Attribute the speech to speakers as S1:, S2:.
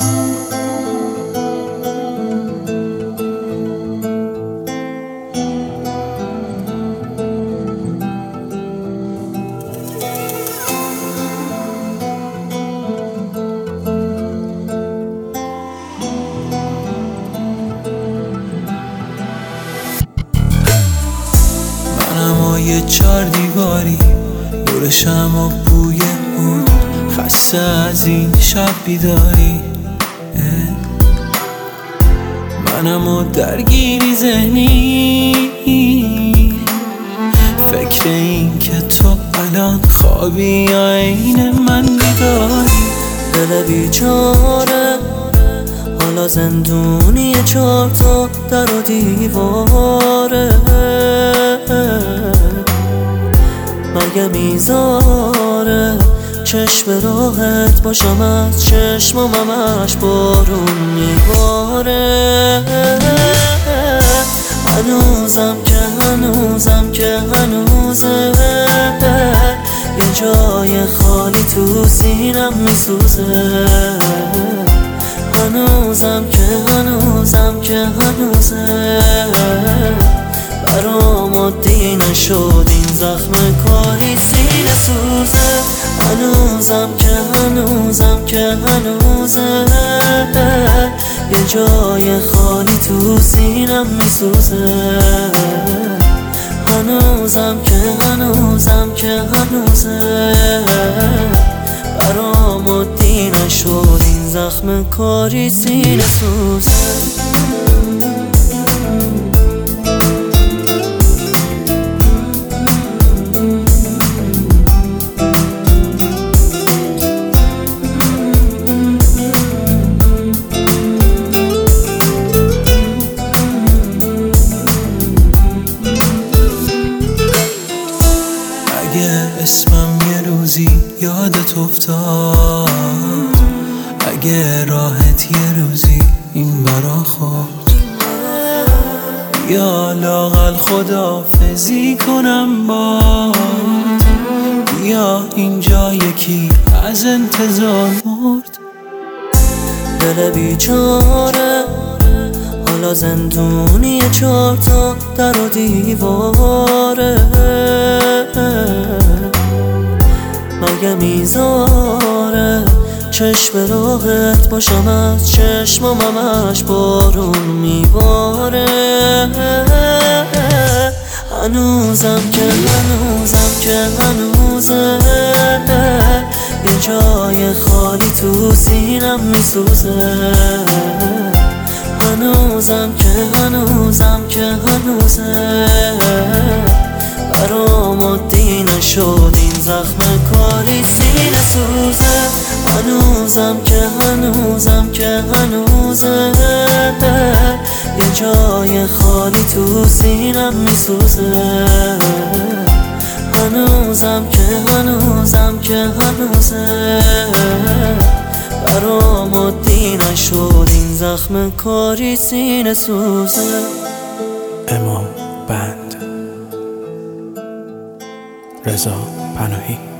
S1: یه چار دیواری دورشم و بوی بود، خسته از این شب بیداری. منم و درگیری ذهنی، فکر این که تو الان خوابی یا عین من بیداری.
S2: دل بیچاره حالا زندونی 4 تا در و دیواره، مگه میذاره چشم راحت باشم از چشمم همش بارون میباره. هنوزم که هنوزه یه جای خالی تو سینم میسوزه. هنوزم که هنوزه برام عادی نشد این زخم کاری سینه سوزه. هنوزم که هنوزه یه جای خالی تو سینم میسوزه. هنوزم که هنوزه برام عادی نشد این زخم کاری سینه سوزه.
S1: اسمم یه روزی یادت افتاد، اگه راحت یه روزی این برا خورد، یا لااقل خداحافظی کنم باد، یا اینجا یکی از انتظار مرد.
S2: دل بیچاره حالا زندونی 4 تا در و دیواره، مگه میذاره چشم راحت باشم از چشمم همش بارون میباره. هنوزم که هنوزه یه جای خالی تو سینم میسوزه. هنوزم که هنوزه برام عادی نشد این زخم کاری سینه سوزه. هنوزم که هنوزه یه جای خالی تو سینم میسوزه. هنوزم که هنوزه برام عادی نشد این زخم کاری سینه سوزه.
S3: امام بند، رضا پناهی.